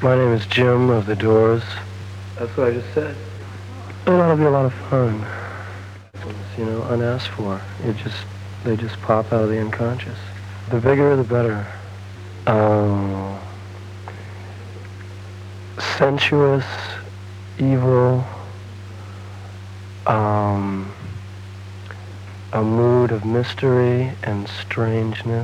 My name is Jim of The Doors. That's what I just said. Oh, that'll be a lot of fun. You know, unasked for. They just pop out of the unconscious. The bigger, the better. Sensuous, evil, a mood of mystery and strangeness,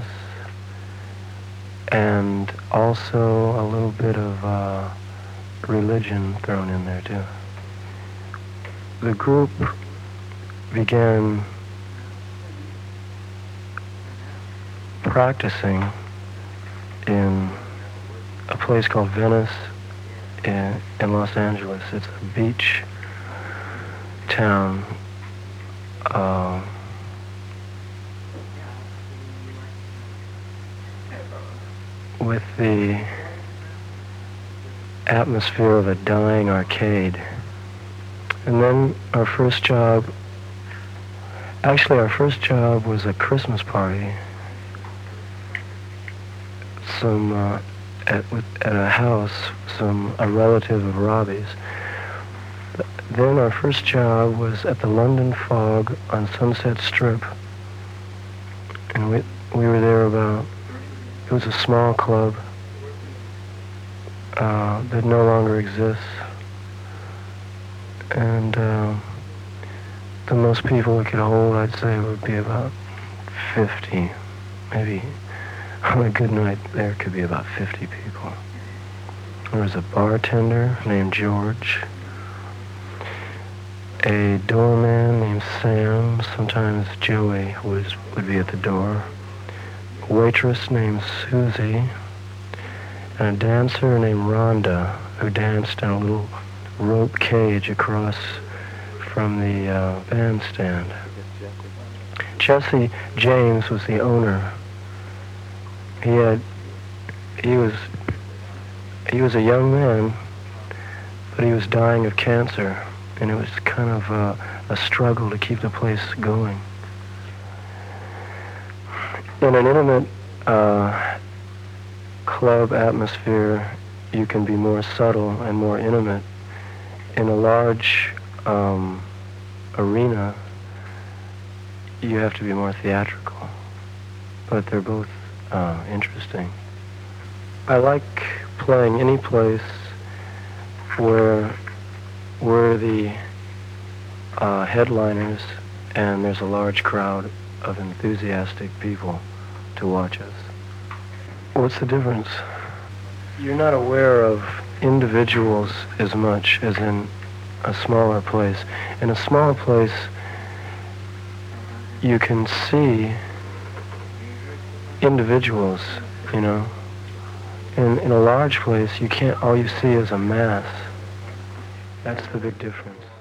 and also a little bit of religion thrown in there too. The group began practicing in a place called Venice in Los Angeles. It's a beach town. With the atmosphere of a dying arcade. And then our first job was a Christmas party. At a house, a relative of Robbie's. Then our first job was at the London Fog on Sunset Strip. And we were there it was a small club that no longer exists. And the most people it could hold, I'd say, would be about 50. Maybe on a good night there could be about 50 people. There was a bartender named George, a doorman named Sam, sometimes Joey would be at the door, a waitress named Susie, and a dancer named Rhonda, who danced in a little rope cage across from the bandstand. Jesse James was the owner. He was a young man, but he was dying of cancer, and it was kind of a struggle to keep the place going. In an intimate club atmosphere, you can be more subtle and more intimate. In a large arena, you have to be more theatrical, but they're both interesting. I like playing any place where we're the headliners and there's a large crowd of enthusiastic people to watch us. What's the difference? You're not aware of individuals as much as in a smaller place. In a small place, you can see individuals, you know. In a large place, you can't, all you see is a mass. That's the big difference.